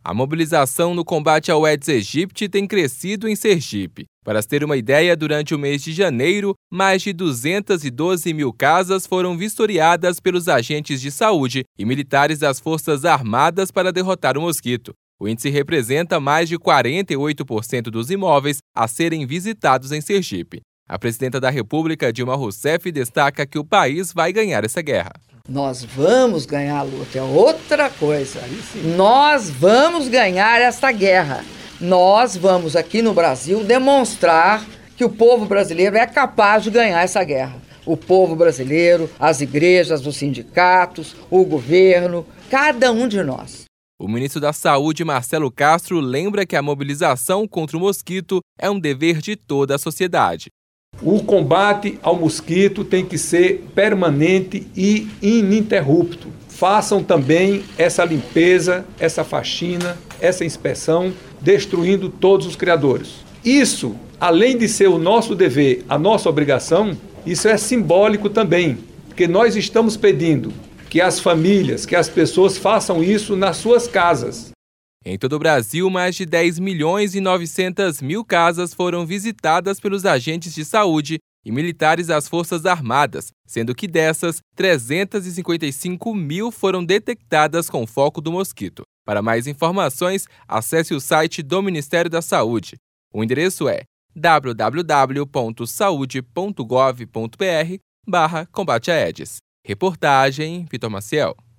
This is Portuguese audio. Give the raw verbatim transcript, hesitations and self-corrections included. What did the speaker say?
A mobilização no combate ao Aedes aegypti tem crescido em Sergipe. Para se ter uma ideia, durante o mês de janeiro, mais de duzentas e doze mil casas foram vistoriadas pelos agentes de saúde e militares das Forças Armadas para derrotar o mosquito. O índice representa mais de quarenta e oito por cento dos imóveis a serem visitados em Sergipe. A presidenta da República, Dilma Rousseff, destaca que o país vai ganhar essa guerra. Nós vamos ganhar a luta, é outra coisa. Nós vamos ganhar essa guerra. Nós vamos aqui no Brasil demonstrar que o povo brasileiro é capaz de ganhar essa guerra. O povo brasileiro, as igrejas, os sindicatos, o governo, cada um de nós. O ministro da Saúde, Marcelo Castro, lembra que a mobilização contra o mosquito é um dever de toda a sociedade. O combate ao mosquito tem que ser permanente e ininterrupto. Façam também essa limpeza, essa faxina, essa inspeção, destruindo todos os criadouros. Isso, além de ser o nosso dever, a nossa obrigação, isso é simbólico também, porque nós estamos pedindo que as famílias, que as pessoas façam isso nas suas casas. Em todo o Brasil, mais de dez milhões e novecentas mil casas foram visitadas pelos agentes de saúde e militares das Forças Armadas, sendo que dessas, trezentas e cinquenta e cinco mil foram detectadas com foco do mosquito. Para mais informações, acesse o site do Ministério da Saúde. O endereço é w w w ponto saude ponto gov ponto br barra combate a Aedes. Reportagem Vitor Maciel.